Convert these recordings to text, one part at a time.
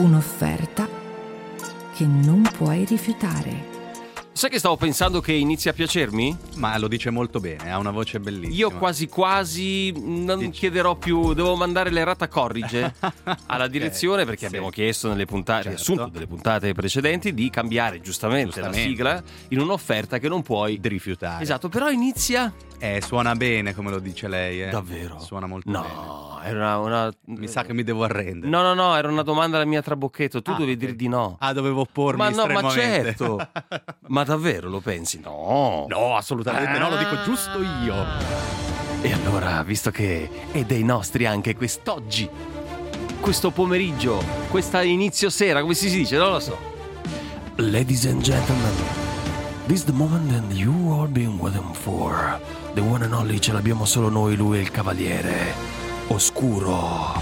Un'offerta che non puoi rifiutare. Sai che stavo pensando che inizia a piacermi? Ma lo dice molto bene, ha una voce bellissima. Io quasi quasi non chiederò più, devo mandare l'errata corrige alla direzione, perché abbiamo chiesto nelle puntate, riassunto delle puntate precedenti, di cambiare giustamente la sigla in un'offerta che non puoi rifiutare. Esatto, però inizia... Suona bene come lo dice lei. Davvero? Suona molto bene. No, era una... Mi sa che mi devo arrendere. No, era una domanda alla mia trabocchetto. Tu dovevi dire di no. Dovevo oppormi ma no, estremamente. Ma certo. Ma davvero lo pensi? No, assolutamente no, lo dico giusto io. E allora, visto che è dei nostri anche quest'oggi, questo pomeriggio, questa inizio sera, come si dice? Non lo so. Ladies and gentlemen, this is the moment that you all been waiting for. The one and only, ce l'abbiamo solo noi, lui è il cavaliere oscuro.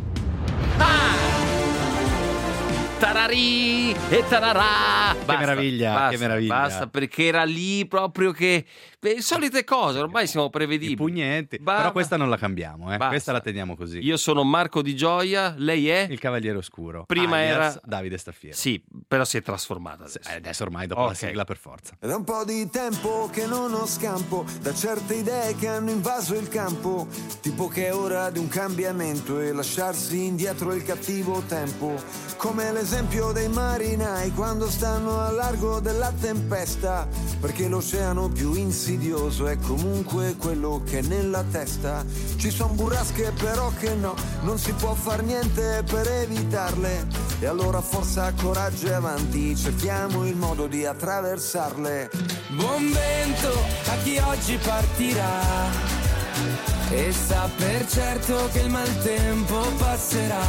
Tararì e tararà. Che meraviglia, che meraviglia. Basta, perché era lì proprio che... Le solite cose, ormai siamo prevedibili. I pugnenti. Però questa non la cambiamo, questa la teniamo così. Io sono Marco Di Gioia, lei è? Il Cavaliere Oscuro. Prima era Davide Staffiero. Sì, però si è trasformata adesso. Adesso ormai dopo la sigla per forza. È da un po' di tempo che non ho scampo da certe idee che hanno invaso il campo, tipo che è ora di un cambiamento e lasciarsi indietro il cattivo tempo, come l'esempio dei marinai quando stanno a largo della tempesta, perché l'oceano più insidioso è comunque quello che è nella testa. Ci son burrasche però che no, non si può far niente per evitarle, e allora forza, coraggio e avanti, cerchiamo il modo di attraversarle. Buon vento a chi oggi partirà e sa per certo che il maltempo passerà.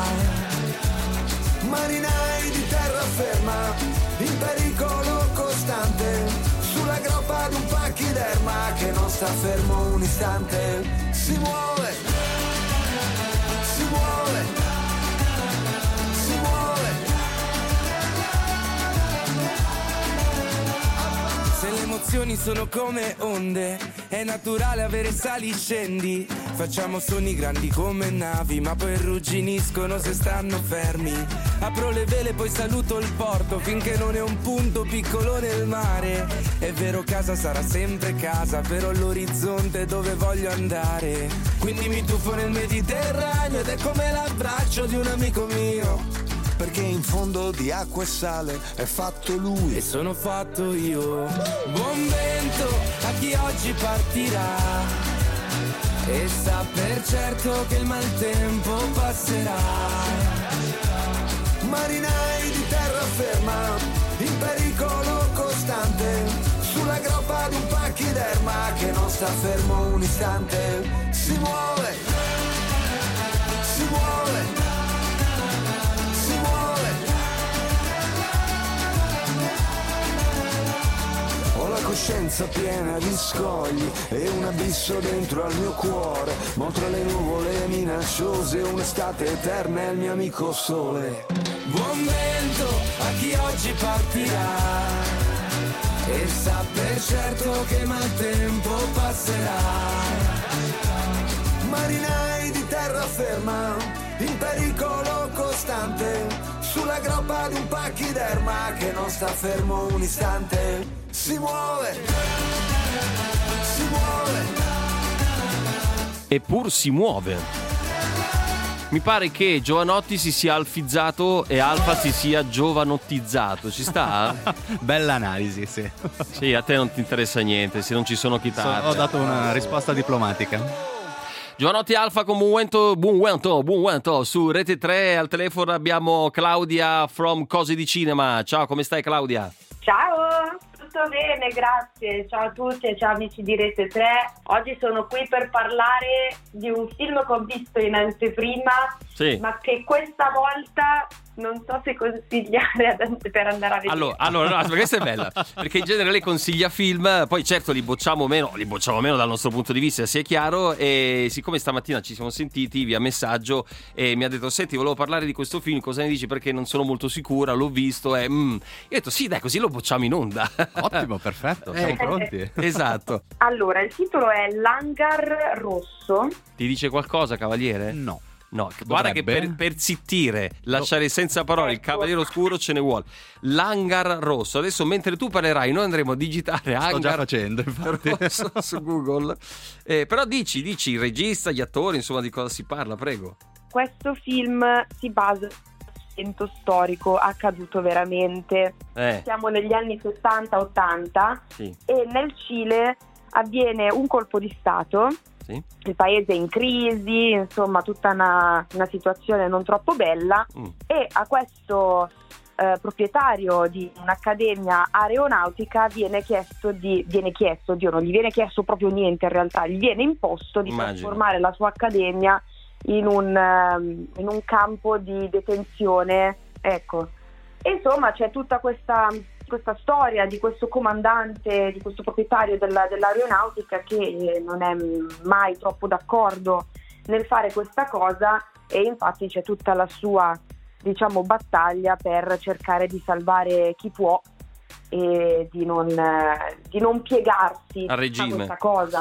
Marinai di terraferma, in pericolo costante, sulla groppa di un pachiderma che non sta fermo un istante. Si muove, si muove, si muove. Se le emozioni sono come onde, è naturale avere sali scendi. Facciamo sogni grandi come navi, ma poi rugginiscono se stanno fermi. Apro le vele, poi saluto il porto, finché non è un punto piccolo nel mare. È vero, casa sarà sempre casa, però l'orizzonte è dove voglio andare. Quindi mi tuffo nel Mediterraneo ed è come l'abbraccio di un amico mio, perché in fondo di acqua e sale è fatto lui e sono fatto io. Buon vento a chi oggi partirà e sa per certo che il maltempo passerà. Marinai di terraferma, in pericolo costante, sulla groppa di un pachiderma che non sta fermo un istante. Si muove, si muove, si muove. Ho la coscienza piena di scogli e un abisso dentro al mio cuore, ma tra le nuvole minacciose un'estate eterna è il mio amico sole. Buon vento a chi oggi partirà e sa per certo che il maltempo passerà. Marinai di terraferma, in pericolo costante, sulla groppa di un pachiderma che non sta fermo un istante. Si muove, si muove. Eppur si muove. Mi pare che Giovanotti si sia alfizzato e Alfa si sia giovanottizzato. Ci sta? Bella analisi, sì. Sì, a te non ti interessa niente, se non ci sono chitarre. Ho dato una risposta diplomatica. Giovanotti Alfa con buon vento su Rete 3. Al telefono abbiamo Claudia from Cose di Cinema. Ciao, come stai Claudia? Ciao, tutto bene, grazie. Ciao a tutti e ciao amici di Rete 3. Oggi sono qui per parlare di un film che ho visto in anteprima, sì, ma che questa volta non so se consigliare per andare a vedere. Allora no, questa è bella, perché in genere lei consiglia film, poi certo li bocciamo meno dal nostro punto di vista, sia chiaro, e siccome stamattina ci siamo sentiti via messaggio e mi ha detto senti, volevo parlare di questo film, cosa ne dici, perché non sono molto sicura, l'ho visto e io ho detto sì dai, così lo bocciamo in onda. Ottimo, perfetto, siamo pronti. Esatto. Allora, il titolo è L'hangar rosso. Ti dice qualcosa, cavaliere? No. No, guarda che per zittire, lasciare senza parole il Cavaliere Oscuro ce ne vuole. L'Hangar Rosso. Adesso mentre tu parlerai noi andremo a digitare Hangar. Sto già facendo, infatti. Rosso su Google. Però dici il regista, gli attori, insomma, di cosa si parla, prego. Questo film si basa su un evento storico accaduto veramente. Siamo negli anni 60-80 sì. E nel Cile avviene un colpo di stato. Sì. Il paese è in crisi, insomma tutta una situazione non troppo bella e a questo proprietario di un'accademia aeronautica non gli viene chiesto proprio niente in realtà, gli viene imposto di trasformare la sua accademia in un campo di detenzione, ecco. E insomma c'è tutta questa storia di questo comandante, di questo proprietario dell'aeronautica che non è mai troppo d'accordo nel fare questa cosa e infatti c'è tutta la sua, diciamo, battaglia per cercare di salvare chi può e di non piegarsi al regime. A questa cosa.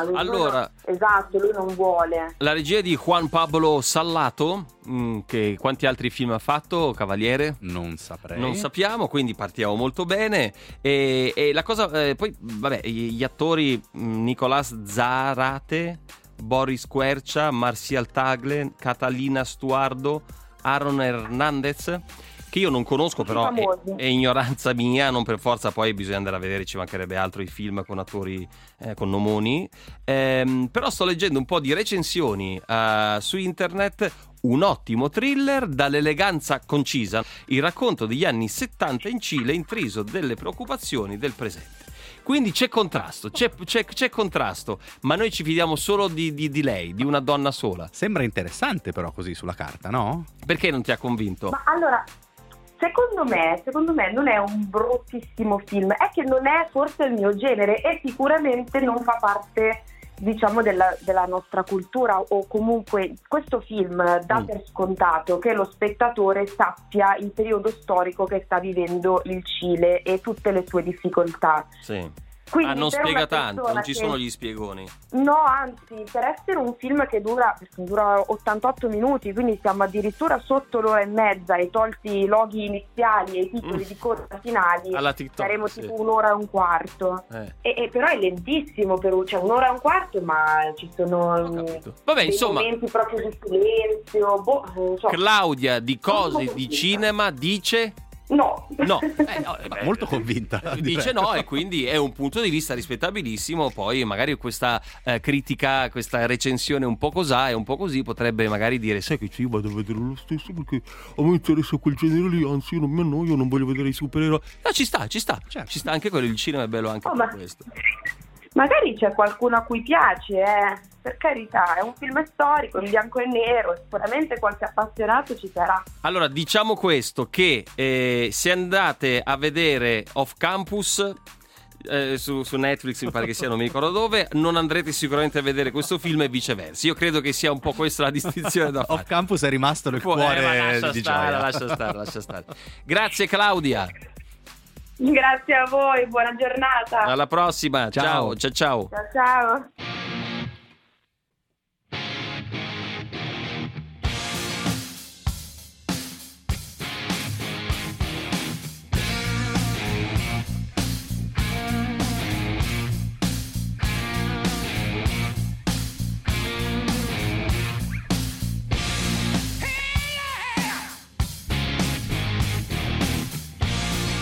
Lui non vuole. La regia è di Juan Pablo Sallato, che quanti altri film ha fatto, Cavaliere? Non saprei. Non sappiamo, quindi partiamo molto bene. E la cosa, poi vabbè, gli attori Nicolás Zarate, Boris Quercia, Marcial Tagle, Catalina Stuardo, Aaron Hernandez, che io non conosco, però è ignoranza mia, non per forza poi bisogna andare a vedere, ci mancherebbe altro, i film con attori con nomoni, però sto leggendo un po' di recensioni su internet. Un ottimo thriller dall'eleganza concisa, il racconto degli anni 70 in Cile intriso delle preoccupazioni del presente. Quindi c'è contrasto, c'è contrasto, ma noi ci fidiamo solo di lei, di una donna sola. Sembra interessante però così sulla carta, no? Perché non ti ha convinto? Ma allora, secondo me non è un bruttissimo film, è che non è forse il mio genere e sicuramente non fa parte, diciamo, della nostra cultura, o comunque questo film dà per scontato che lo spettatore sappia il periodo storico che sta vivendo il Cile e tutte le sue difficoltà. Sì. Quindi non spiega tanto, non ci sono gli spiegoni. No, anzi, per essere un film che dura 88 minuti, quindi siamo addirittura sotto l'ora e mezza, e tolti i loghi iniziali e i titoli di coda finali, saremo tipo un'ora e un quarto. E però è lentissimo, cioè un'ora e un quarto, ma ci sono momenti proprio di silenzio. Claudia di Cose di Cinema dice... No. Molto convinta. Dice no, e quindi è un punto di vista rispettabilissimo. Poi magari questa critica, questa recensione un po' così e un po' così potrebbe magari dire: sai che ci vado a vedere lo stesso perché a me interessa quel genere lì, anzi non mi annoio, non voglio vedere i supereroi. No, ci sta, certo. Ci sta anche quello, il cinema è bello anche per questo. Magari c'è qualcuno a cui piace, per carità, è un film storico in bianco e nero, sicuramente qualche appassionato ci sarà. Allora, diciamo questo, che se andate a vedere Off Campus su Netflix, mi pare che sia, non mi ricordo dove, non andrete sicuramente a vedere questo film e viceversa. Io credo che sia un po' questa la distinzione da fare. Off Campus è rimasto nel cuore di Gioia. Lascia stare. Grazie Claudia. Grazie a voi, buona giornata. Alla prossima, ciao. Ciao.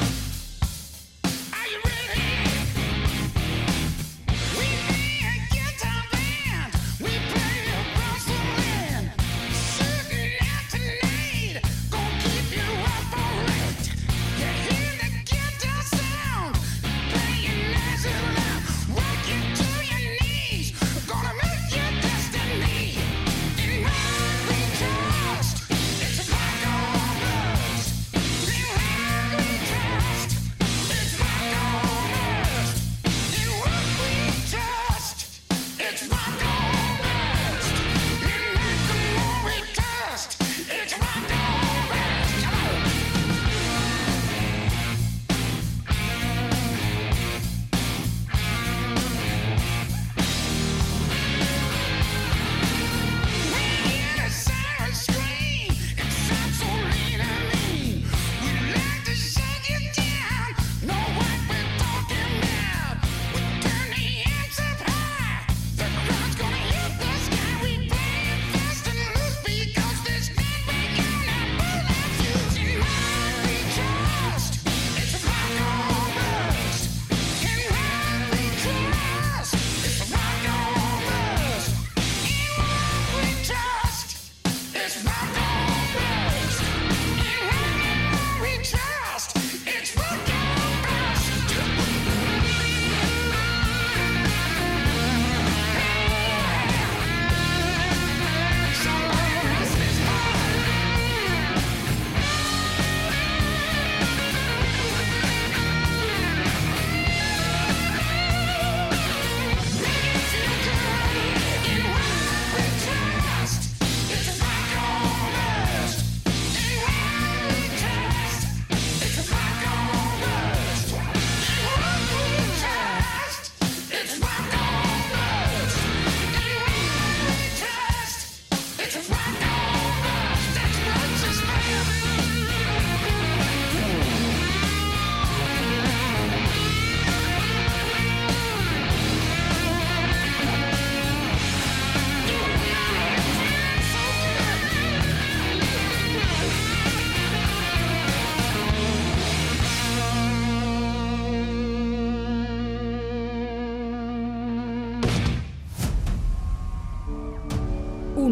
Are you ready? We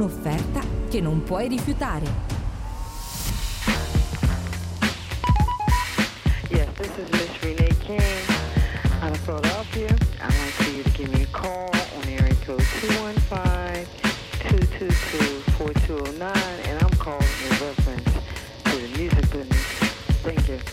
un'offerta che non puoi rifiutare. Yes, this is Miss Renee King out of Philadelphia. I'd like for you to give me a call on area code 215-222-4209, and I'm calling in reference to the music business. Thank you.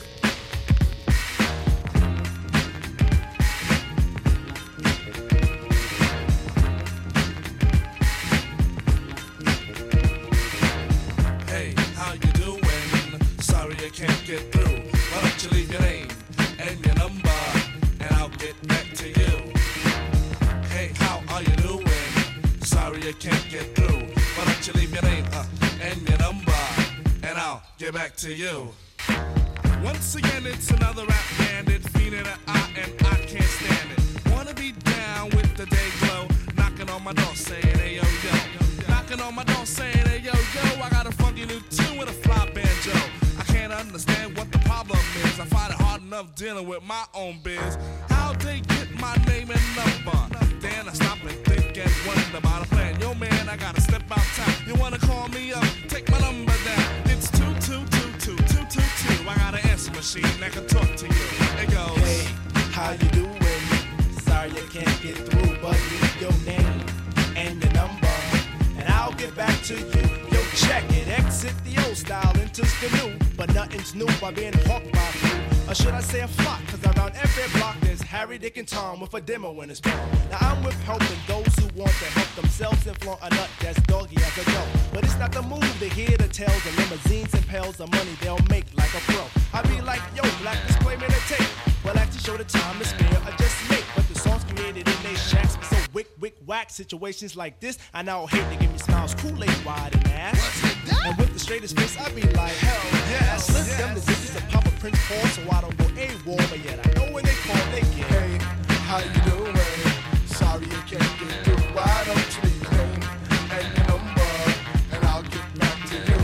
Can't get through. Why don't you leave your name and your number, and I'll get back to you. Hey, how are you doing? Sorry I can't get through. Why don't you leave your name and your number, and I'll get back to you. Once again, it's another rap bandit, feeling an eye and I can't stand it. Wanna be down with the day glow, knocking on my door saying, hey yo yo. Knocking on my door saying, hey yo yo. I got a funky new tune with a fly banjo. Can't understand what the problem is. I find it hard enough dealing with my own biz. How they get my name and number? Then I stop and think and wonder about a plan. Yo man, I gotta step out town. You wanna call me up? Take my number down. It's 222-222. I got an answer machine that can talk to you. It goes, hey, how you doing? Sorry I can't get through, but leave your name and your number, and I'll get back to you. Yo, check it. Exit the old style, enters the new. But nothing's new by being hawked by a few. Or should I say a flock? Cause around every block there's Harry, Dick, and Tom with a demo in his palm. Now I'm with helping those who want to help themselves and flaunt a nut that's doggy as a dough. But it's not the move to hear the tales of limousines and pails of money they'll make like a pro. I be like, yo, black display man and tape. Well, actually show the time to spare or just make. But the songs created in they shacks be so wick, whack. Situations like this, I now hate to give me smiles, Kool-Aid wide and ass. And with the straightest face, I be like, hell yeah. I slip them the digits of Papa Prince Paul, so I don't go AWOL, but yet I know when they call, they get. hey, how you doing? Sorry you can't get through. Why don't you leave your name and your number, and I'll get back to you.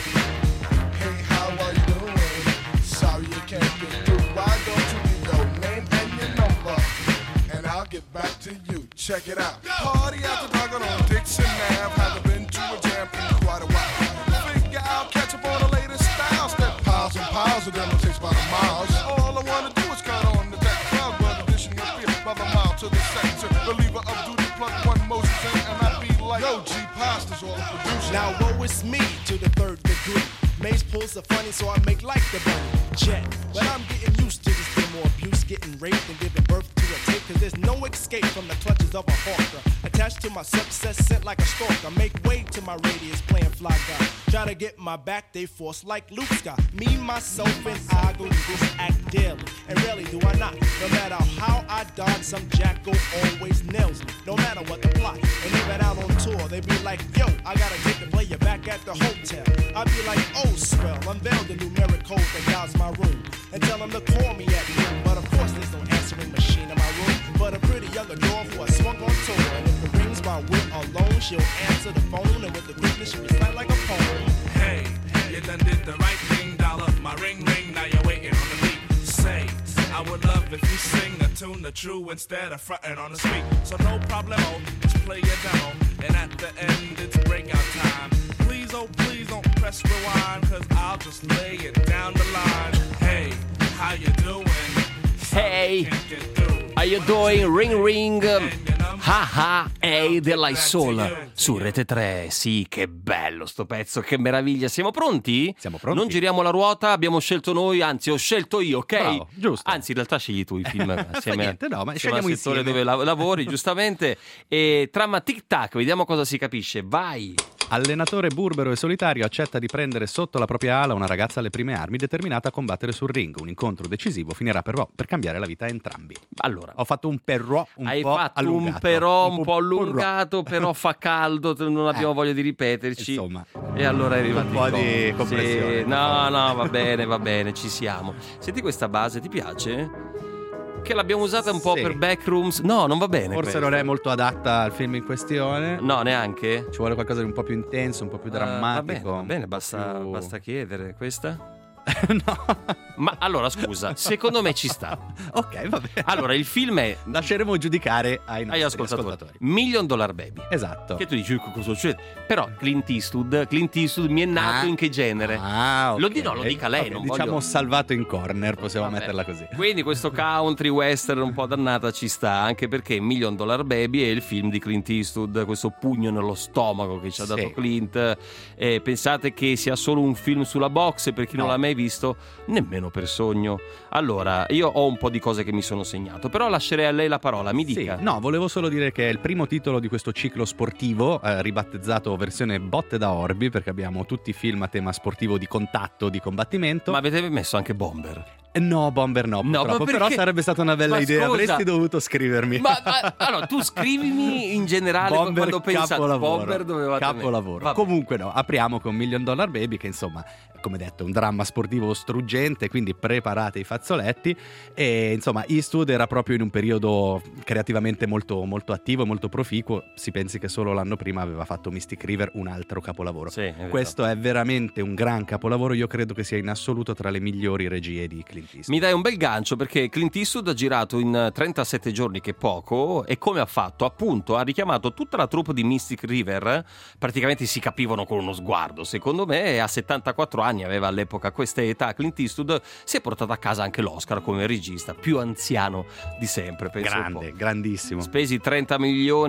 Hey, how are you doing? Sorry you can't get through. Why don't you leave your name and your number, and I'll get back to you. Check it out. Party after dark on Dixon Ave. Haven't been to a jam in quite a while. Figure out, catch up on the latest styles. Step piles and piles of them will take about a mile. All I wanna do is cut on the deck. Crowd blood edition of beer by the mile to the sector. Believer of duty, plug one motion, and I be like, yo, G Pasta's all the producer. Now woe is me to the third degree. Maze pulls the funny, so I make like the bunny. Jet, but I'm getting used to this demo abuse, getting raped and giving birth to a tape. Cause there's no escape from the clutches of a hawker. Attached to my success, sent like a stalker. Make way to my radius, playing fly guy. Try to get my back, they force like Luke Scott. Me, myself, and I go through this act daily. And rarely do I not. No matter how I dodge, some jackal always nails me. No matter what the plot. And even out on tour, they be like, yo, I gotta take the player back at the hotel. I be like, oh, swell, unveil the numeric code that dials my room. And tell them to call me at noon. But of course, there's no answering machine in my room. But a pretty young adore who I swung on tour. And if it rings while we're alone, she'll answer the phone. And with the quickness, she'll recite like a poem. Hey, you done did the right thing, dial up my ring, now you're waiting on the beat. Say, I would love if you sing a tune the true instead of fronting on the street. So no problemo, just play your demo, and at the end it's breakout time. Please, oh please don't press rewind, cause I'll just lay it down the line. Hey, how you doing? Hey, how you doing? Ring ring. Haha, hey della Soul su Rete 3. Sì, che bello sto pezzo, che meraviglia. Siamo pronti? Siamo pronti. Non giriamo la ruota, abbiamo scelto noi, anzi ho scelto io, ok? Bravo, giusto. Anzi, in realtà scegli tu i film assieme, niente, no, ma assieme al scegliamo settore insieme. dove lavori, giustamente. E trama tic tac, vediamo cosa si capisce. Vai! Allenatore burbero e solitario accetta di prendere sotto la propria ala una ragazza alle prime armi determinata a combattere sul ring. Un incontro decisivo finirà però per cambiare la vita a entrambi. Allora, ho fatto un perrò un hai po' fatto allungato. un però un po' allungato, però fa caldo, non abbiamo voglia di ripeterci. Insomma, e allora è arrivato un po' di compressione. Sì, no, va bene, ci siamo. Senti questa base, ti piace? Che l'abbiamo usata un po' Sì. per backrooms. No, non va bene. Forse questa. non è molto adatta al film in questione. No, neanche. Ci vuole qualcosa di un po' più intenso, un po' più drammatico. Va bene, un po' basta più- chiedere. Questa? No. Ma allora scusa, secondo me ci sta. Ok, va bene. Allora, il film è, lasceremo giudicare ai nostri ascoltatori. $1 Million Baby. Esatto. Che tu dici cosa succede? Però Clint Eastwood mi è nato in che genere? Okay. Lo dirò, lo dica lei, non diciamo voglio... salvato in corner, possiamo metterla così. Quindi questo country western un po' dannata ci sta, anche perché $1 Million Baby è il film di Clint Eastwood, questo pugno nello stomaco che ci ha dato Clint. Pensate che sia solo un film sulla boxe, per chi non l'ha mai visto, nemmeno per sogno. Allora, io ho un po' di cose che mi sono segnato, però lascerei a lei la parola, mi dica. No, volevo solo dire che è il primo titolo di questo ciclo sportivo, ribattezzato versione botte da orbi, perché abbiamo tutti i film a tema sportivo di contatto, di combattimento. Ma avete messo anche Bomber? No, Bomber no, purtroppo, però sarebbe stata una bella idea, avresti dovuto scrivermi. Ma allora, tu scrivimi in generale Bomber, quando pensi a Bomber dovevate capolavoro. Comunque no, apriamo con $1 Million Baby, che insomma, come detto, è un dramma sportivo struggente, quindi preparate i fazzoletti. E insomma, Eastwood era proprio in un periodo creativamente molto, molto attivo e molto proficuo. Si pensi che solo l'anno prima aveva fatto Mystic River, un altro capolavoro. Sì, questo è veramente un gran capolavoro, io credo che sia in assoluto tra le migliori regie di Clint Eastwood. Mi dai un bel gancio, perché Clint Eastwood ha girato in 37 giorni, che è poco, e come ha fatto? Appunto, ha richiamato tutta la troupe di Mystic River, praticamente si capivano con uno sguardo, secondo me, e a 74 anni aveva all'epoca questa età. Clint Eastwood si è portato a casa anche l'Oscar come regista più anziano di sempre, penso. Grande, grandissimo. Spesi $30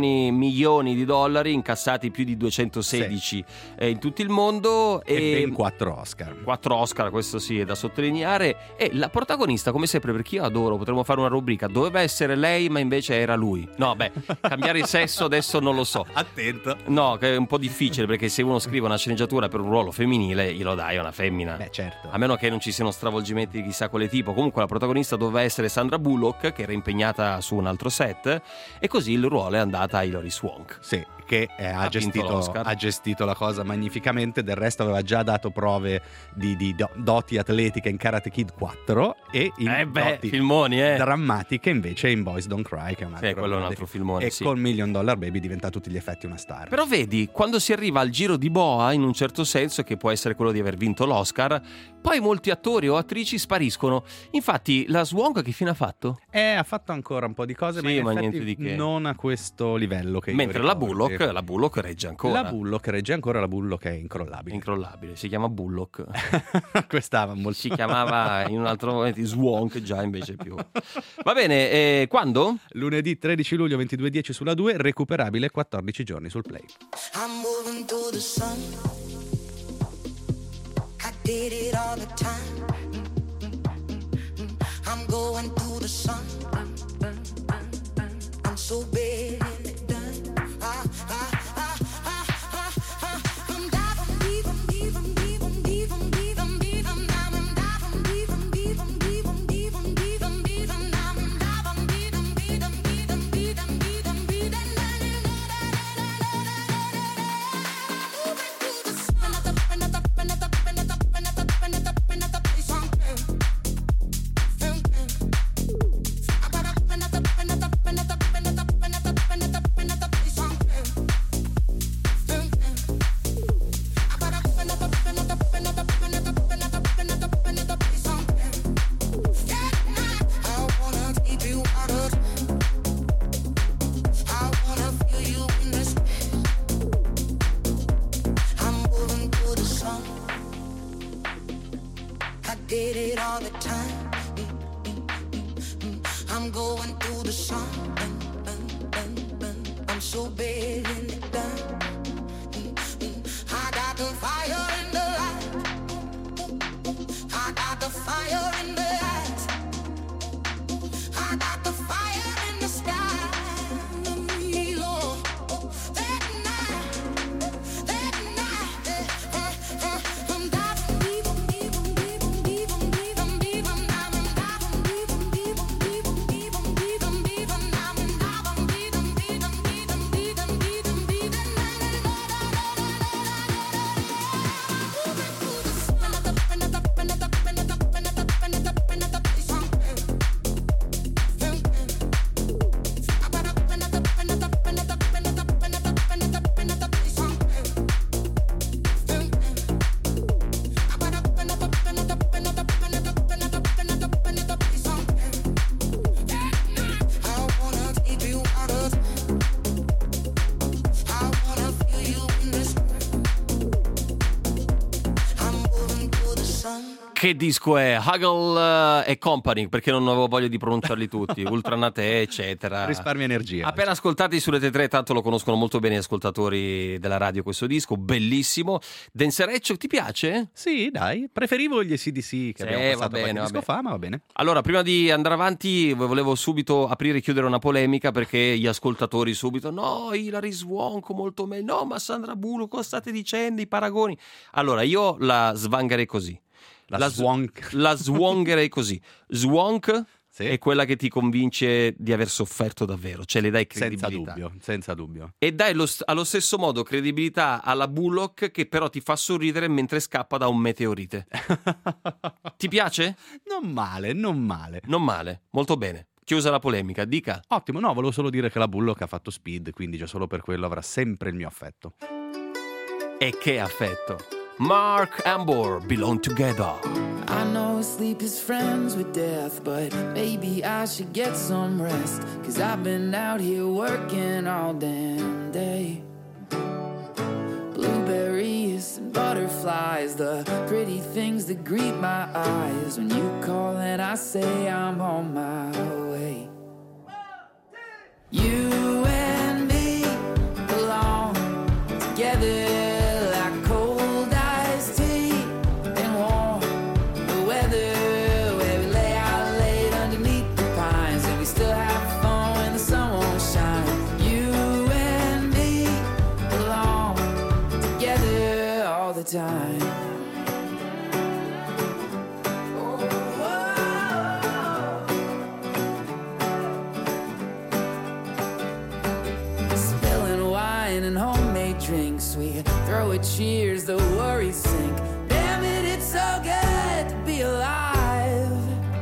milioni, incassati più di 216 in tutto il mondo, e ben 4 Oscar. 4 Oscar, questo sì, è da sottolineare. E la protagonista, come sempre, perché io adoro, potremmo fare una rubrica, doveva essere lei ma invece era lui. No, cambiare il sesso adesso non lo so. Attento. No, che è un po' difficile, perché se uno scrive una sceneggiatura per un ruolo femminile glielo dai a una femmina. Beh, certo. A meno che non ci siano stravolgimenti di chissà quale tipo. Comunque la protagonista doveva essere Sandra Bullock, che era impegnata su un altro set, e così il ruolo è andata a Hilary Swank. Sì, che ha gestito la cosa magnificamente. Del resto aveva già dato prove di doti atletiche in Karate Kid 4 e in doti filmoni, drammatiche invece in Boys Don't Cry, che è un altro, quello è un altro filmone. E con $1 Million Baby diventa a tutti gli effetti una star. Però vedi, quando si arriva al giro di boa, in un certo senso, che può essere quello di aver vinto l'Oscar, poi molti attori o attrici spariscono. Infatti la Swank che fine ha fatto? Ha fatto ancora un po' di cose, sì, ma in niente di che. Non a questo livello che mentre la Bullock regge ancora. La Bullock è incrollabile. Incrollabile, si chiama Bullock. Questa molto... si chiamava in un altro momento Swank, già invece più. Va bene, quando? Lunedì 13 luglio 22:10 sulla 2, recuperabile 14 giorni sul Play. I'm moving to the sun. I did it all the time. I'm going to the sun. I'm so big and it done. Che disco è? Huggle e Company, perché non avevo voglia di pronunciarli tutti. Ultranate, eccetera. Risparmia energia. Appena ascoltati su Rete 3, tanto lo conoscono molto bene gli ascoltatori della radio questo disco, bellissimo. Dancereccio, ti piace? Sì, dai, preferivo gli AC/DC che abbiamo passato qualche disco fa, ma va bene. Allora, prima di andare avanti, volevo subito aprire e chiudere una polemica, perché gli ascoltatori subito, no, Hilary Swank molto meglio, no, ma Sandra Bullock, cosa state dicendo, i paragoni? Allora, io la svangherei così. La swangherei così. Swank è quella che ti convince di aver sofferto davvero, cioè le dai credibilità. Senza dubbio. E dai allo stesso modo credibilità alla Bullock, che però ti fa sorridere mentre scappa da un meteorite. Ti piace? Non male, molto bene. Chiusa la polemica, dica. Ottimo, no, volevo solo dire che la Bullock ha fatto Speed, quindi già solo per quello avrà sempre il mio affetto. E che affetto. Mark Ambor, Belong Together. I know sleep is friends with death, but maybe I should get some rest, 'cause I've been out here working all damn day. Blueberries and butterflies, the pretty things that greet my eyes when you call and I say I'm on my way. You and me belong together. Time. Spilling wine and homemade drinks, we throw a cheers, the worries sink. Damn it, it's so good to be alive.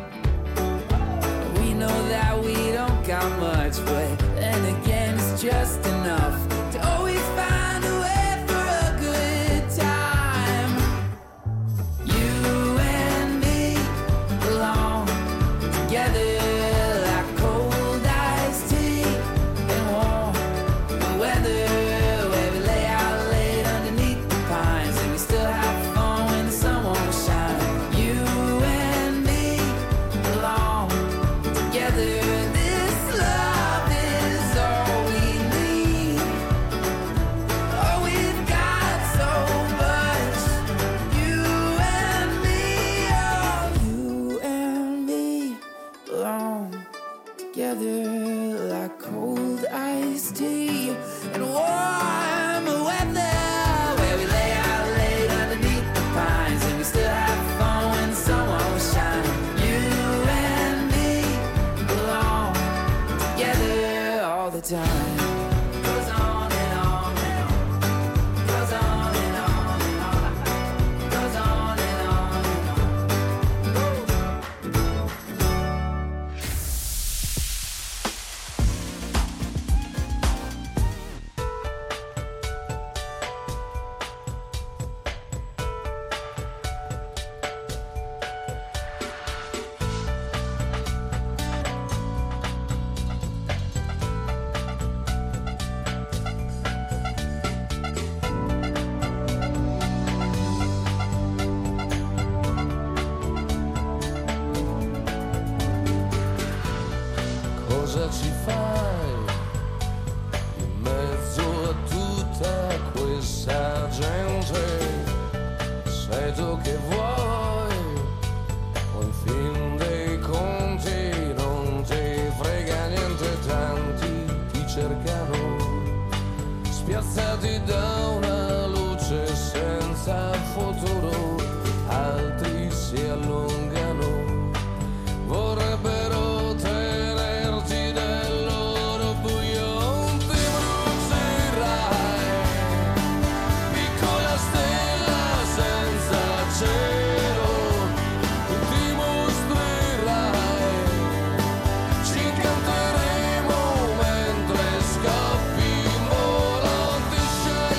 We know that we don't got much, but then again it's just enough to always find a way. Cosa ci fai in mezzo a tutta questa gente? Sei tu che vuoi, o in fin dei conti non ti frega niente, tanti ti cercano, spiazzati da una luce senza futuro, altri si allungano, vorrebbero Scappi in volo, ti scegli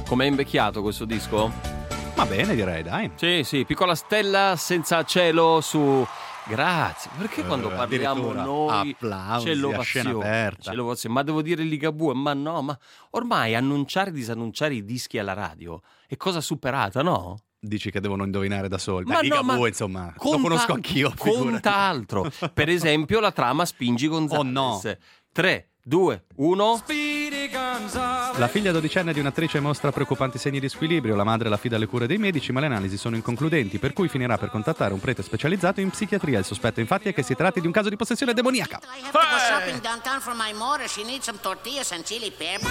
Com'è invecchiato questo disco? Va bene, direi, dai. Sì, piccola stella senza cielo su... Grazie, perché quando parliamo noi applausi, a scena aperta. Ma devo dire Ligabue, ma no, ma ormai annunciare e disannunciare i dischi alla radio è cosa superata, no? Dici che devono indovinare da soli. Ma Ligabue, insomma, lo conosco anch'io. Conta altro. Per esempio la trama Spingi Gonzales. Oh no. 3, 2, 1. La figlia dodicenne di un'attrice mostra preoccupanti segni di squilibrio. La madre l'affida alle cure dei medici, ma le analisi sono inconcludenti, per cui finirà per contattare un prete specializzato in psichiatria. Il sospetto infatti è che si tratti di un caso di possessione demoniaca. I have to go shopping downtown for my mother. She needs some tortillas and chili pepper.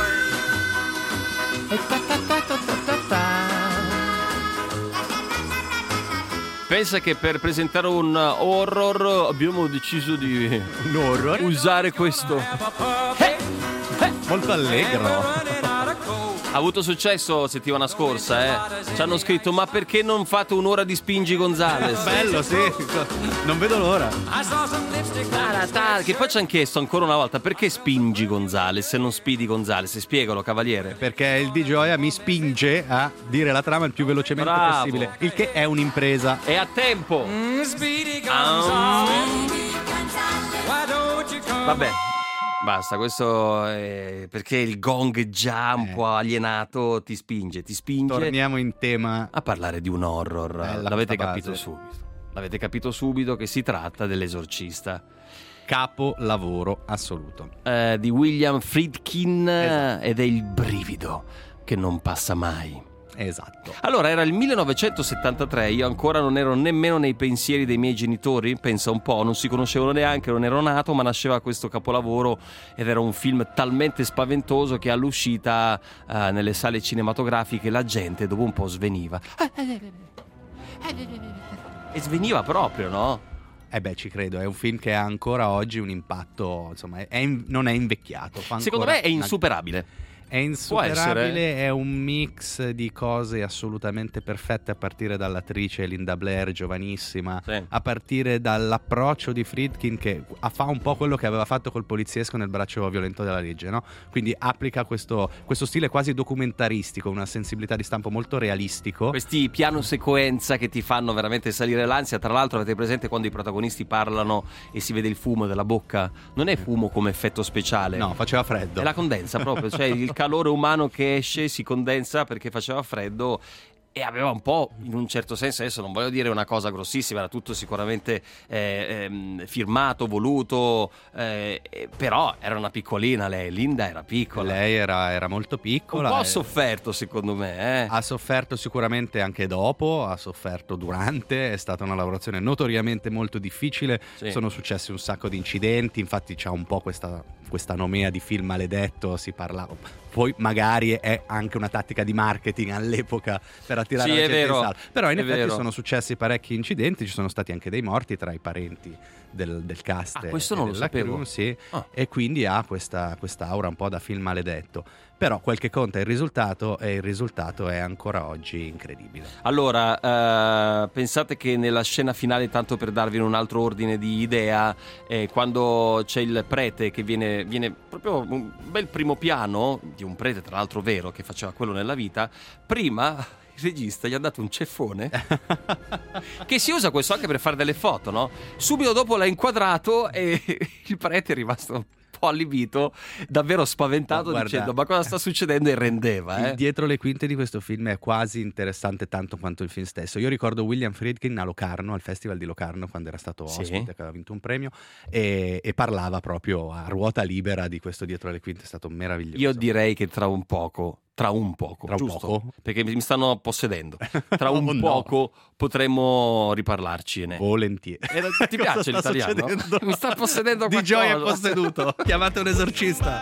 Pensa che per presentare un horror abbiamo deciso di usare questo. Molto allegro. Ha avuto successo settimana scorsa, Ci hanno scritto: ma perché non fate un'ora di Spingi Gonzales? Bello, sì. Non vedo l'ora. Che poi ci hanno chiesto ancora una volta: perché Spingi Gonzales e non Speedy Gonzales? Spiegalo, cavaliere. Perché il DJ mi spinge a dire la trama il più velocemente possibile, il che è un'impresa. È a tempo. Vabbè. Basta, questo è perché il gong già un po' alienato ti spinge. Torniamo in tema a parlare di un horror. L'avete capito subito che si tratta dell'Esorcista. Capolavoro assoluto. Di William Friedkin, esatto. Ed è il brivido che non passa mai. Esatto. Allora, era il 1973, io ancora non ero nemmeno nei pensieri dei miei genitori, pensa un po', non si conoscevano neanche, non ero nato, ma nasceva questo capolavoro ed era un film talmente spaventoso che all'uscita nelle sale cinematografiche la gente dopo un po' sveniva. E sveniva proprio, no? Ci credo, è un film che ha ancora oggi un impatto, insomma, non è invecchiato. Secondo me è insuperabile. È insuperabile, è un mix di cose assolutamente perfette, a partire dall'attrice Linda Blair, giovanissima, sì. A partire dall'approccio di Friedkin che fa un po' quello che aveva fatto col poliziesco nel Braccio violento della legge, no? Quindi applica questo stile quasi documentaristico, una sensibilità di stampo molto realistico. Questi piano sequenza che ti fanno veramente salire l'ansia. Tra l'altro, avete presente quando i protagonisti parlano e si vede il fumo della bocca? Non è fumo come effetto speciale. No, faceva freddo. È la condensa proprio, cioè il calore umano che esce si condensa perché faceva freddo. E aveva un po', in un certo senso, adesso non voglio dire una cosa grossissima, era tutto sicuramente firmato, voluto, però era una piccolina lei, Linda era piccola. Lei era molto piccola. Un po' ha sofferto, secondo me. Ha sofferto sicuramente anche dopo, ha sofferto durante, è stata una lavorazione notoriamente molto difficile, sì. Sono successi un sacco di incidenti, infatti c'ha un po' questa nomea di film maledetto, si parlava. Poi magari è anche una tattica di marketing all'epoca per attirare la gente in sala. Però in effetti sono successi parecchi incidenti, ci sono stati anche dei morti tra i parenti del cast. Questo non lo sapevo. Crew, sì. E quindi ha questa aura un po' da film maledetto. Però quel che conta è il risultato, e il risultato è ancora oggi incredibile. Allora, pensate che nella scena finale, tanto per darvi un altro ordine di idea, quando c'è il prete che viene proprio un bel primo piano di un prete, tra l'altro vero, che faceva quello nella vita, prima il regista gli ha dato un ceffone che si usa questo anche per fare delle foto, no? Subito dopo l'ha inquadrato e il prete è rimasto un po' allibito, davvero spaventato, dicendo: ma cosa sta succedendo? E rendeva. Dietro le quinte di questo film è quasi interessante tanto quanto il film stesso. Io ricordo William Friedkin a Locarno, al Festival di Locarno, quando era stato ospite, che aveva vinto un premio, e parlava proprio a ruota libera di questo dietro le quinte. È stato meraviglioso. Io direi che tra un poco, giusto? Perché mi stanno possedendo. Tra un poco potremmo riparlarcene. Volentieri. Ti piace l'italiano? Mi sta possedendo qualcosa. Di gioia è posseduto. Chiamate un esorcista.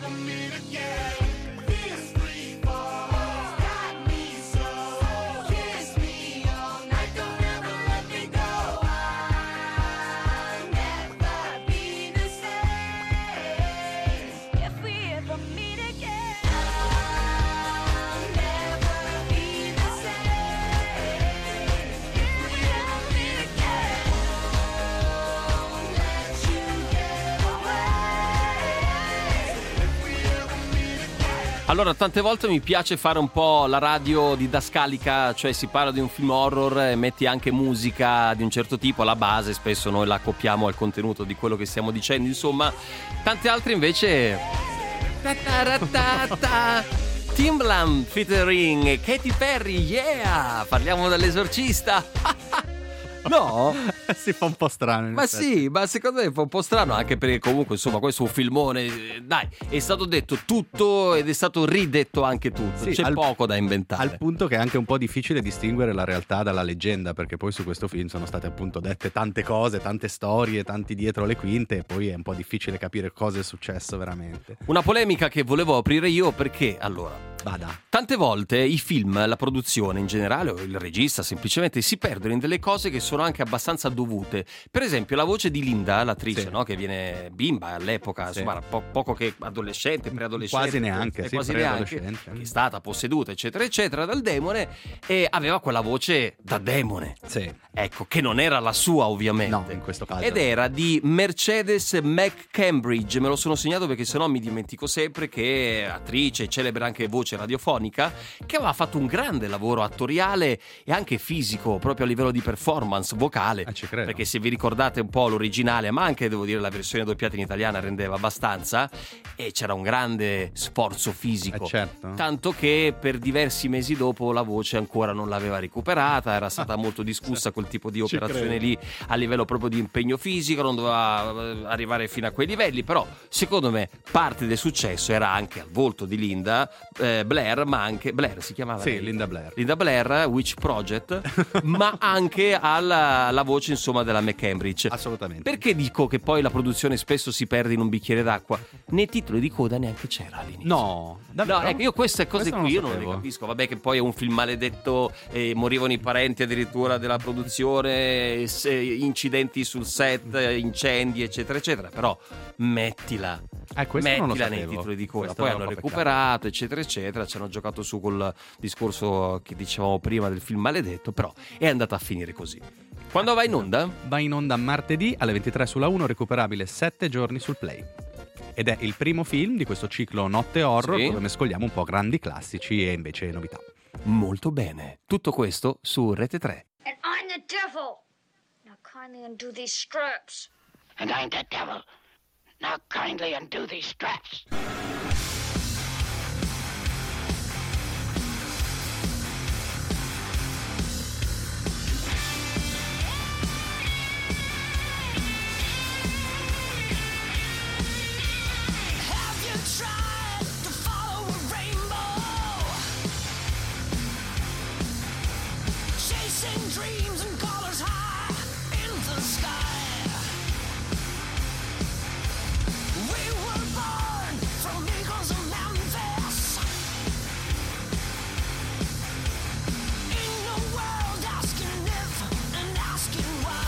ever meet again, this free fall got me so. Kiss me all night, don't ever let me go. I'll never be the same if we ever meet again. I'll never be the same if we ever meet again. Won't let you get away if we ever meet again. Allora, tante volte mi piace fare un po' la radio didascalica, cioè si parla di un film horror e metti anche musica di un certo tipo alla base, spesso noi la accoppiamo al contenuto di quello che stiamo dicendo, insomma. Tante altre invece Timbaland featuring Katy Perry, yeah! Parliamo dell'esorcista. No? Si fa un po' strano. Ma sì, ma secondo me fa un po' strano, anche perché comunque insomma questo è un filmone, dai, è stato detto tutto ed è stato ridetto anche tutto, Sì, c'è poco da inventare. Al punto che è anche un po' difficile distinguere la realtà dalla leggenda, perché poi su questo film sono state appunto dette tante cose, tante storie, tanti dietro le quinte, e poi è un po' difficile capire cosa è successo veramente. Una polemica che volevo aprire io, perché allora tante volte i film, la produzione in generale o il regista semplicemente si perdono in delle cose che sono anche abbastanza dovute. Per esempio la voce di Linda, l'attrice, Sì. no? Che viene bimba all'epoca, Sì. insomma poco che adolescente, preadolescente, Quasi neanche, sì, quasi neanche, preadolescente. che è stata posseduta eccetera eccetera dal demone, e aveva quella voce da demone. Sì. Ecco, che non era la sua ovviamente. No, in questo caso. Ed era di Mercedes McCambridge, me lo sono segnato perché sennò mi dimentico sempre, che è attrice, celebre anche voce radiofonica, che aveva fatto un grande lavoro attoriale e anche fisico, proprio a livello di performance vocale. Ci credo. Perché se vi ricordate un po' l'originale, ma anche devo dire la versione doppiata in italiana rendeva abbastanza, e c'era un grande sforzo fisico. Certo. Tanto che per diversi mesi dopo la voce ancora non l'aveva recuperata, era stata molto discussa quel tipo di operazione credo. lì a livello proprio di impegno fisico, non doveva arrivare fino a quei livelli, però secondo me parte del successo era anche al volto di Linda Blair, ma anche Blair si chiamava? Sì, lei? Linda Blair. Linda Blair, Witch Project, ma anche alla voce insomma della McCambridge. Assolutamente. Perché dico che poi la produzione spesso si perde in un bicchiere d'acqua? Nei titoli di coda neanche c'era all'inizio. No, davvero? No, ecco, io queste cose Questo qui io non le sapevo. capisco. Vabbè, che poi è un film maledetto, morivano i parenti addirittura della produzione, incidenti sul set, incendi eccetera eccetera, però mettila questo non lo nei sapevo. titoli di coda. Questo Poi è un hanno po' recuperato eccetera eccetera, ci hanno giocato su col discorso che dicevamo prima del film maledetto, però è andata a finire così. Quando va in onda? Va in onda martedì alle 23 sulla 1, recuperabile 7 giorni sul Play. Ed è il primo film di questo ciclo Notte Horror, Sì. dove mescoliamo un po' grandi classici e invece novità. Molto bene. Tutto questo su Rete 3. And I'm the devil. Now kindly undo these straps. And I'm the devil. Now kindly undo these straps. Have you tried to follow a rainbow? Chasing dreams and colors high in the sky. We were born from eagles of Memphis. In a world asking if and asking why.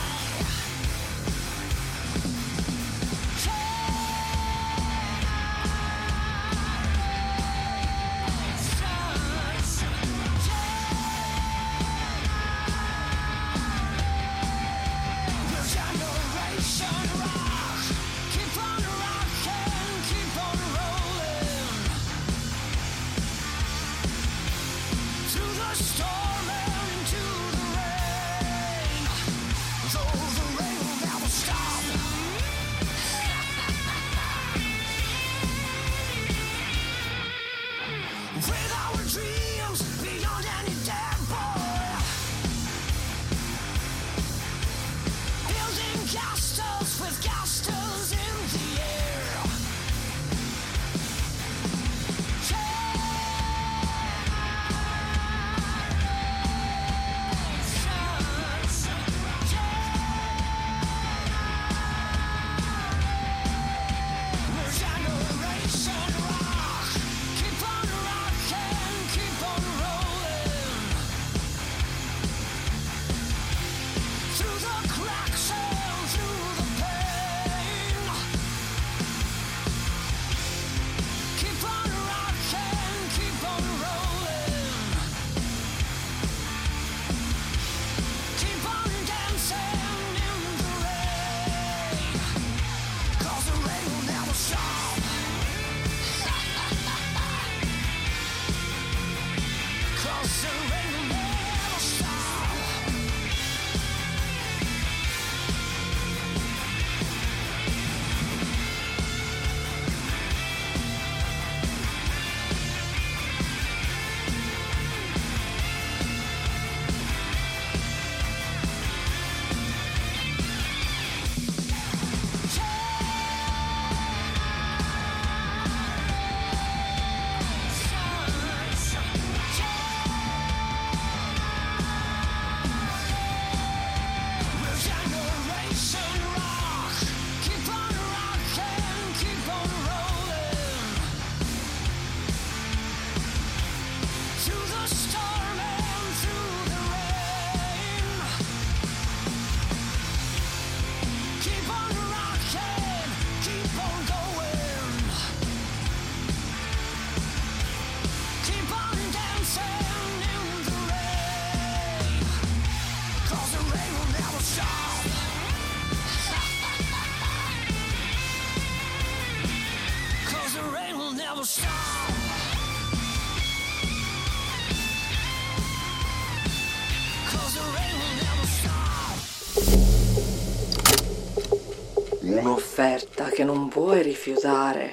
With our dreams beyond any dead boy, building castles with castles in the air. Un'offerta che non puoi rifiutare.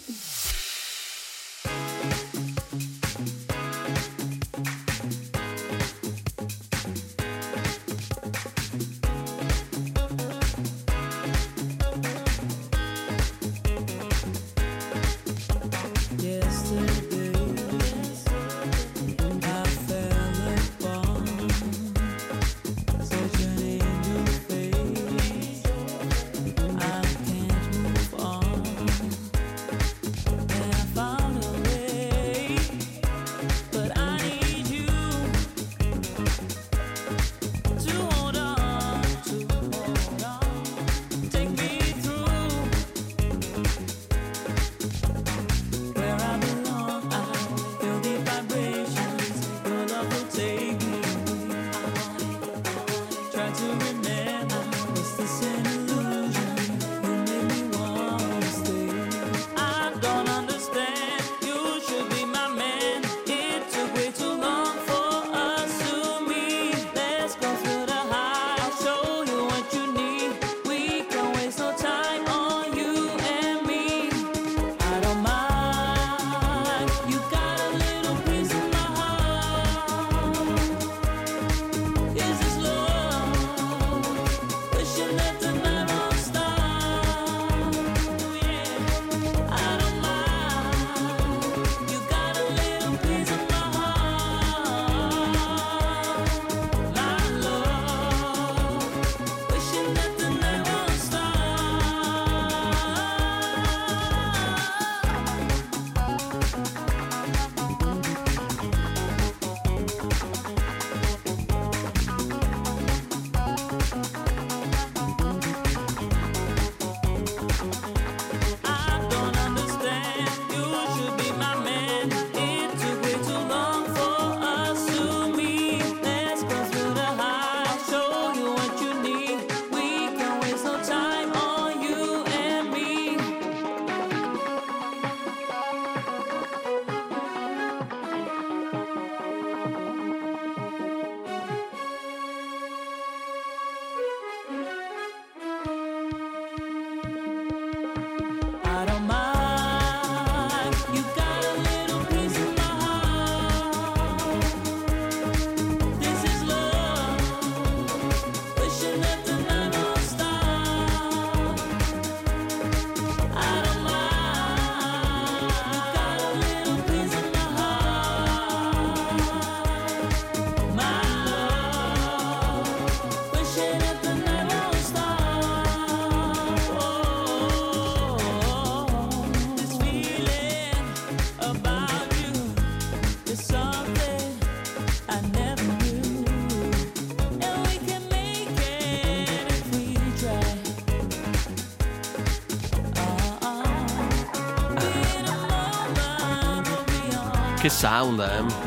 Che sound,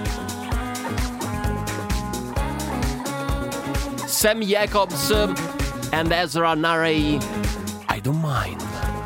Sam Jacobs and Ezra Narey, I Don't Mind.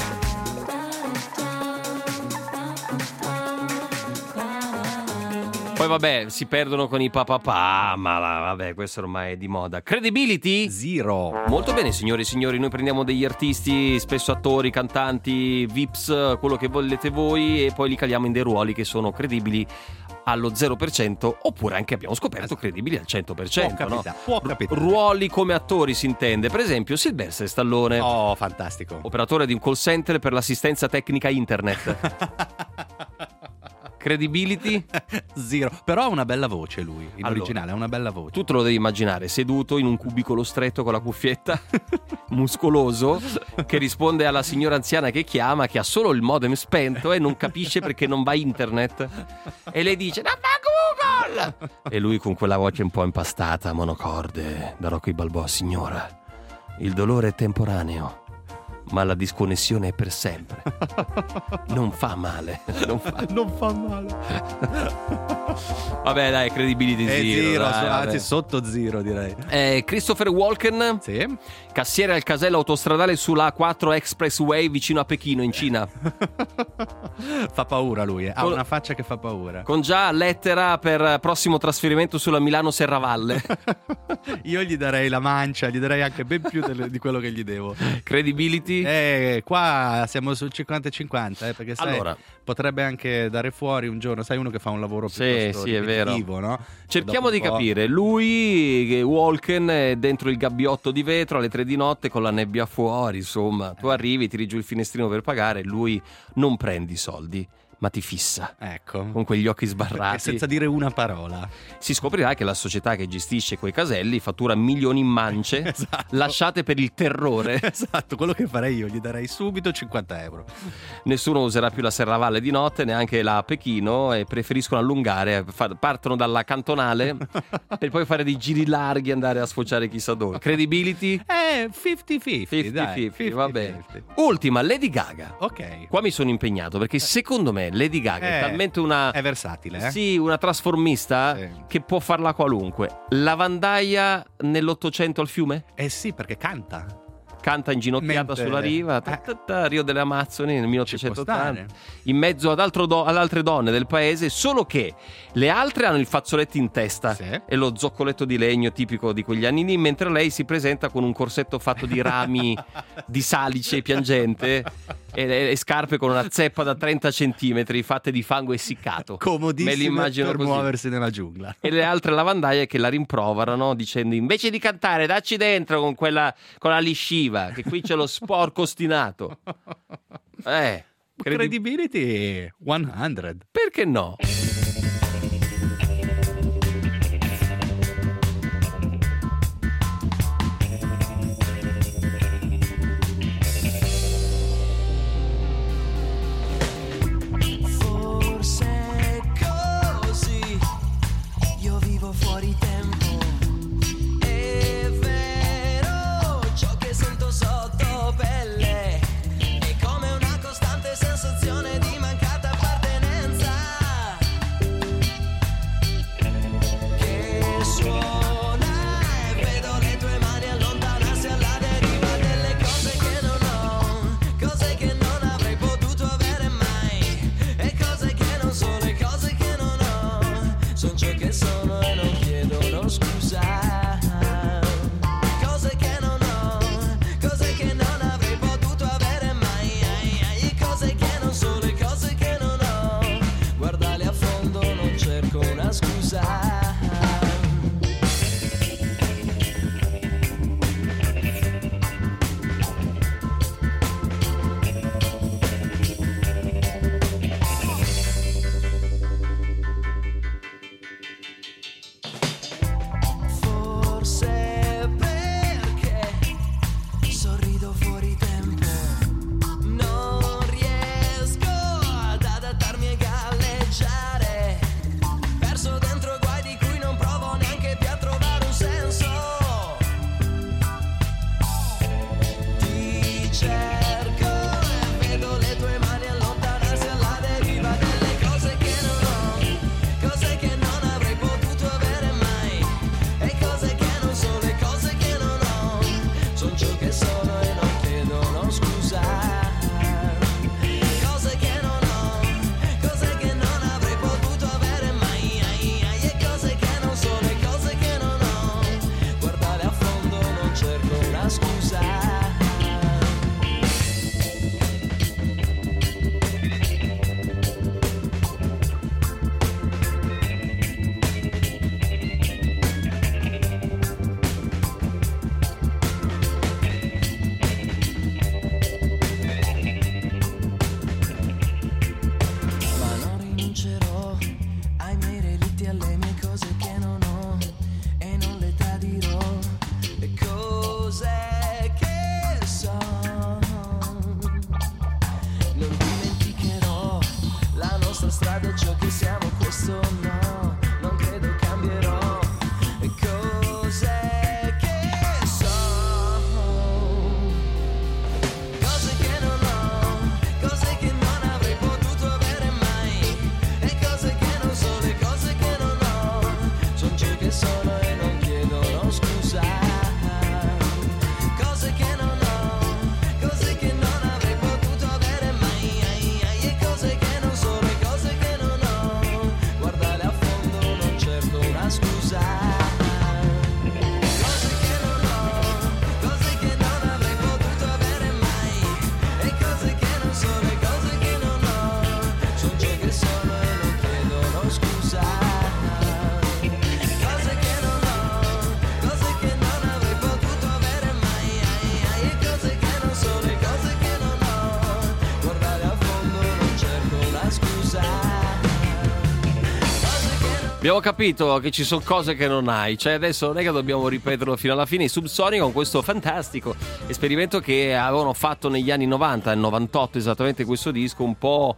Poi vabbè, si perdono con i papà, ma vabbè, questo ormai è di moda. Credibility? Zero. Molto bene, signori e signori, noi prendiamo degli artisti, spesso attori, cantanti, vips, quello che volete voi, e poi li caliamo in dei ruoli che sono credibili allo 0%, oppure anche abbiamo scoperto credibili al 100%. Può capitare. Ruoli come attori si intende, per esempio Sylvester Stallone. Oh, fantastico. Operatore di un call center per l'assistenza tecnica internet. Credibility? Zero. Però ha una bella voce lui, in Allora, originale ha una bella voce. Tu te lo devi immaginare seduto in un cubicolo stretto con la cuffietta, muscoloso, che risponde alla signora anziana che chiama, che ha solo il modem spento e non capisce perché non va internet, e lei dice "non va Google", e lui con quella voce un po' impastata, monocorde, da Rocky Balboa: "Signora, il dolore è temporaneo, ma la disconnessione è per sempre. Non fa male. Non fa male. Vabbè, dai, credibility zero. Anzi, sotto zero, direi. Christopher Walken, sì, cassiere al casello autostradale sulla A4 Expressway vicino a Pechino, in Cina. Fa paura lui, ha una faccia che fa paura. Con già lettera per prossimo trasferimento sulla Milano-Serravalle. Io gli darei la mancia, gli darei anche ben più di quello che gli devo. Credibility? soldi? Qua siamo sul 50-50, perché sai, Allora, potrebbe anche dare fuori un giorno, sai, uno che fa un lavoro piuttosto sì, è vero. ripetitivo, no? Cerchiamo Dopo di un po'. capire. Lui, Walken, è dentro il gabbiotto di vetro alle 3 di notte con la nebbia fuori, insomma. Tu arrivi, tiri giù il finestrino per pagare, lui non prende i soldi, ma ti fissa. Ecco. Con quegli occhi E sbarrati. senza dire una parola. Si scoprirà che la società che gestisce quei caselli fattura milioni in mance lasciate per il terrore. Esatto, quello che farei io, gli darei subito 50 euro. Nessuno userà più la serravalle di notte, neanche la Pechino, e preferiscono allungare, partono dalla cantonale per poi fare dei giri larghi e andare a sfociare chissà dove. Credibility? 50-50, dai, 50-50, va bene. Ultima, Lady Gaga. Ok. Qua mi sono impegnato perché secondo me Lady Gaga è talmente una... È versatile, eh? Sì, una trasformista che può farla qualunque. Lavandaia nell'Ottocento al fiume? Eh sì, perché canta Inginocchiata Mentre- sulla riva, Rio delle Amazzoni nel Ci può 1880, stare. in mezzo ad altre donne del paese, solo che le altre hanno il fazzoletto in testa e lo zoccoletto di legno tipico di quegli anni lì, mentre lei si presenta con un corsetto fatto di rami di salice piangente e scarpe con una zeppa da 30 centimetri fatte di fango essiccato. Comodissime Me li immagino per così. muoversi nella giungla. E le altre lavandaie che la rimproverano dicendo: invece di cantare dacci dentro con la lisciva, che qui c'è lo sporco ostinato. Credibility 100. Perché no? Forse è così, io vivo fuori tempo. È vero, ciò che sento sotto pelle è come una costante sensazione di mancata appartenenza. Abbiamo capito che ci sono cose che non hai, cioè adesso non è che dobbiamo ripeterlo fino alla fine. I Subsonica con questo fantastico esperimento che avevano fatto negli anni 90 e 98 esattamente, questo disco un po'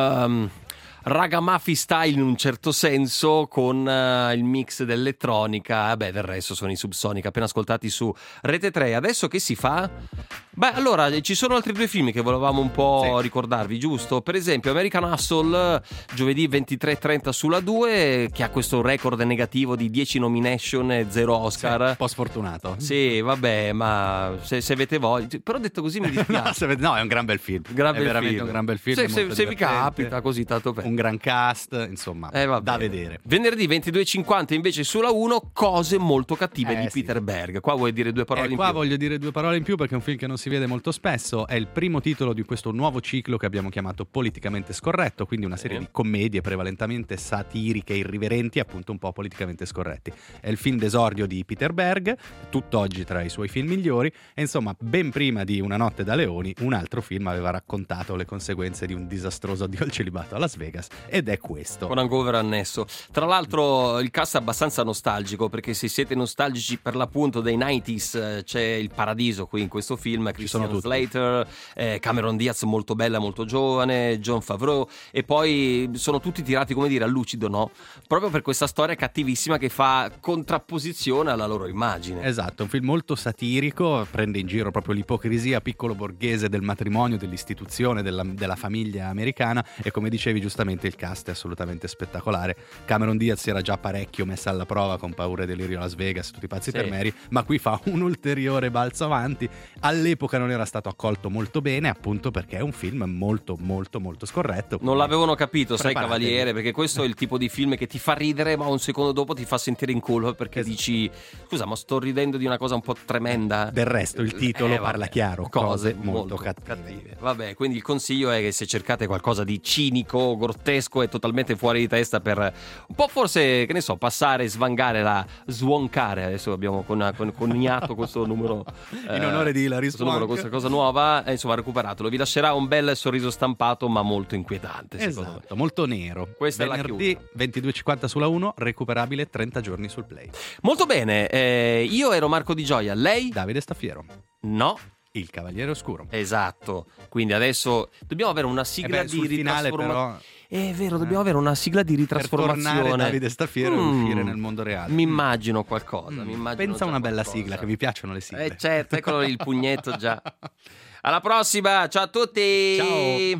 ragamuffin style in un certo senso, con il mix dell'elettronica. Del resto sono i Subsonica, appena ascoltati su Rete 3. Adesso che si fa? Allora ci sono altri due film che volevamo un po' ricordarvi, giusto? Per esempio American Hustle, giovedì 23:30 sulla 2, che ha questo record negativo di 10 nomination e 0 Oscar. Un po' sfortunato. Sì, vabbè, ma se avete voglia, però detto così mi dispiace. No, è un gran bel film. È veramente un gran bel film. Se vi capita così, tanto per. Un gran cast, insomma, da vedere. Venerdì 22:50 invece sulla 1, Cose molto cattive di Peter Berg. Qua vuoi dire due parole in più? Qua voglio dire due parole in più perché è un film che non si vede molto spesso. È il primo titolo di questo nuovo ciclo che abbiamo chiamato Politicamente Scorretto, quindi una serie di commedie prevalentemente satiriche, irriverenti, appunto un po' politicamente scorretti. È il film d'esordio di Peter Berg, tutt'oggi tra i suoi film migliori, e insomma ben prima di Una notte da leoni un altro film aveva raccontato le conseguenze di un disastroso addio al celibato a Las Vegas, ed è questo. Con hangover annesso. Tra l'altro il cast è abbastanza nostalgico, perché se siete nostalgici per l'appunto dei 90s, c'è il paradiso qui in questo film. Christian Slater, Cameron Diaz molto bella, molto giovane, Jon Favreau, e poi sono tutti tirati, come dire, a lucido, no? Proprio per questa storia cattivissima che fa contrapposizione alla loro immagine. Esatto, un film molto satirico, prende in giro proprio l'ipocrisia piccolo borghese del matrimonio, dell'istituzione, della famiglia americana, e come dicevi giustamente il cast è assolutamente spettacolare. Cameron Diaz si era già parecchio messa alla prova con Paura e delirio a Las Vegas, tutti i pazzi intermeri, ma qui fa un ulteriore balzo avanti. All'epoca non era stato accolto molto bene, appunto perché è un film molto molto molto scorretto. Non l'avevano capito, sai Cavaliere, perché questo è il tipo di film che ti fa ridere ma un secondo dopo ti fa sentire in culo, perché dici scusa, ma sto ridendo di una cosa un po' tremenda. Del resto il titolo parla chiaro, cose molto cattive. Vabbè, quindi il consiglio è che se cercate qualcosa di cinico, grottesco e totalmente fuori di testa, per un po' forse, che ne so, passare, svangare, swoncare, adesso abbiamo coniato questo numero in onore di Hilary Swank, questa cosa nuova, insomma recuperato, vi lascerà un bel sorriso stampato ma molto inquietante, esatto, molto nero. Questa venerdì 22:50 sulla 1, recuperabile 30 giorni sul Play. Molto bene, io ero Marco Di Gioia, lei? Davide Staffiero. No, il Cavaliere Oscuro. Esatto, quindi adesso dobbiamo avere una sigla di ritrasformazione. È vero, dobbiamo avere una sigla di ritrasformazione. Per tornare Davide Staffiero e uscire nel mondo reale. Mi immagino qualcosa. Pensa a una bella sigla, che vi piacciono le sigle. Certo, eccolo il pugnetto già. Alla prossima, ciao a tutti. Ciao.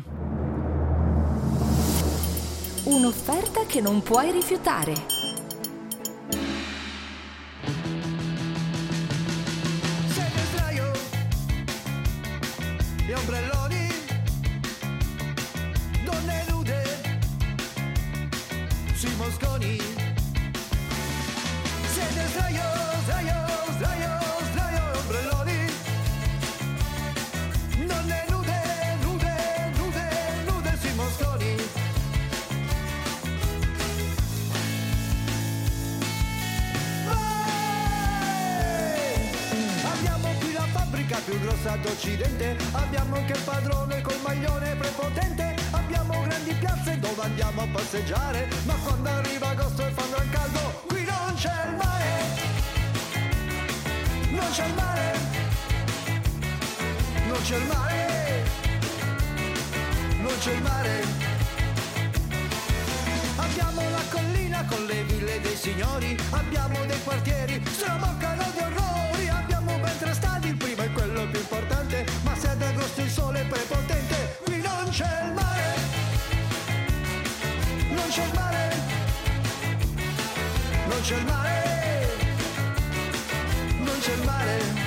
Un'offerta che non puoi rifiutare. Gli ombrelloni, donne nude, sui mosconi. Siete sdraio, ombrelloni, donne nude sui mosconi. Abbiamo qui la fabbrica più grossa d'Occidente, abbiamo anche il padrone col maglione prepotente, abbiamo grandi piazze dove andiamo a passeggiare, ma quando arriva agosto e fa un gran caldo, qui non c'è il mare, non c'è il mare, non c'è il mare, non c'è il mare. Abbiamo la collina con le ville dei signori, abbiamo dei quartieri, straboccano di orrori, abbiamo ben tre stadi, il primo è quello più importante, ma se ad agosto il sole è prepotente, qui non c'è il mare, non c'è il mare, non c'è il mare, non c'è il mare.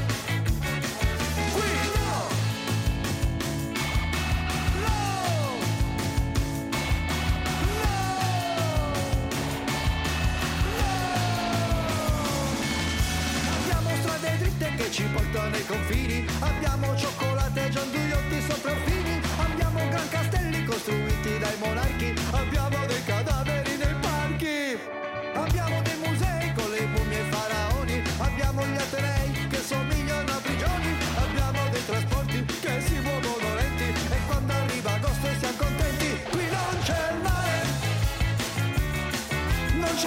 Che ci portano ai confini, abbiamo cioccolate e gianduiotti sopra fini, abbiamo gran castelli costruiti dai monarchi, abbiamo dei cadaveri nei parchi, abbiamo dei musei con le mummie e faraoni, abbiamo gli atenei che somigliano a prigioni, abbiamo dei trasporti che si muovono lenti, e quando arriva agosto siamo contenti, qui non c'è il mare, non c'è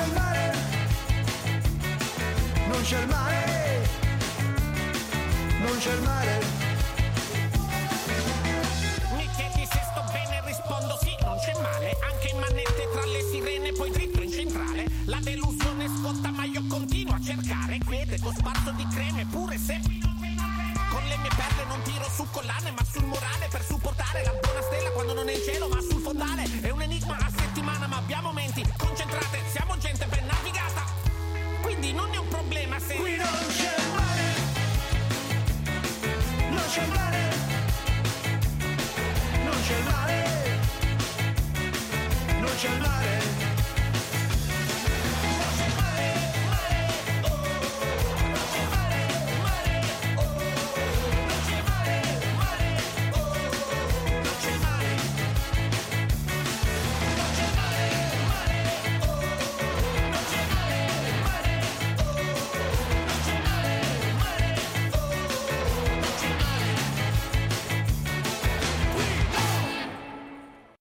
c'è il mare, non c'è il mare. Mi chiedi se sto bene, rispondo sì, non c'è male. Anche in manette tra le sirene, poi dritto in centrale. La delusione scotta ma io continuo a cercare. Quiete con sparso di creme, pure se con le mie perle non tiro su collane, ma sul morale per supportare la buona stella quando non è in cielo ma sul fondale. È un enigma a settimana ma abbiamo menti concentrate, siamo gente ben navigata, quindi non è un problema se qui non c'è il mare, non c'è il mare, non c'è il mare, non c'è il mare.